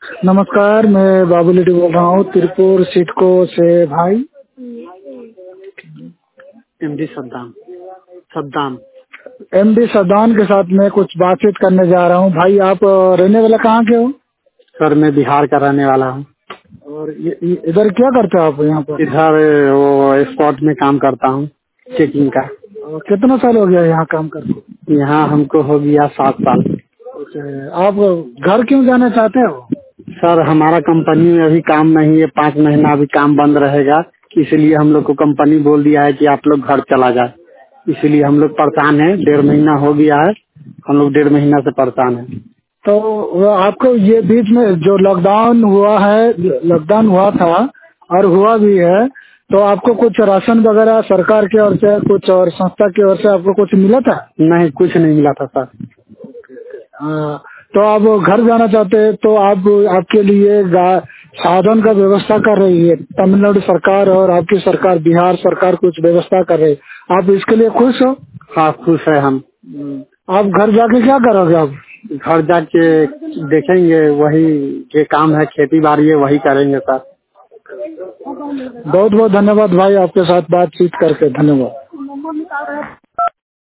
नमस्कार, मैं बाबू लिट्टी बोल रहा हूँ तिरपुर सिडको से भाई। एमडी सद्दाम सद्दाम एमडी सद्दाम के साथ मैं कुछ बातचीत करने जा रहा हूँ। भाई आप रहने वाला कहाँ के हो? सर मैं बिहार का रहने वाला हूँ। और इधर क्या करते हो आप यहाँ पर? इधर वो स्पॉट में काम करता हूँ, चेकिंग का। कितना साल हो गया यहाँ काम करते? यहाँ हमको हो गया 7 साल। आप घर क्यों जाना चाहते हो? सर हमारा कंपनी में अभी काम नहीं है, 5 महीना अभी काम बंद रहेगा, इसलिए हम लोग को कंपनी बोल दिया है कि आप लोग घर चला जाए। इसीलिए हम लोग परेशान है, 1.5 महीना हो गया है, हम लोग 1.5 महीना से परेशान है। तो आपको ये बीच में जो लॉकडाउन हुआ था और हुआ भी है, तो आपको कुछ राशन वगैरह सरकार की ओर से कुछ और संस्था की ओर से आपको कुछ मिला था? नहीं, कुछ नहीं मिला था सर। तो आप घर जाना चाहते हैं तो आपके लिए साधन का व्यवस्था कर रही है तमिलनाडु सरकार और आपकी सरकार बिहार सरकार कुछ व्यवस्था कर रही है। आप इसके लिए खुश हो? हाँ खुश है हम। आप घर जाके क्या करोगे? आप घर जाके देखेंगे, वही जो काम है खेती बाड़ी है वही करेंगे सर। बहुत बहुत धन्यवाद भाई, आपके साथ बातचीत करके धन्यवाद।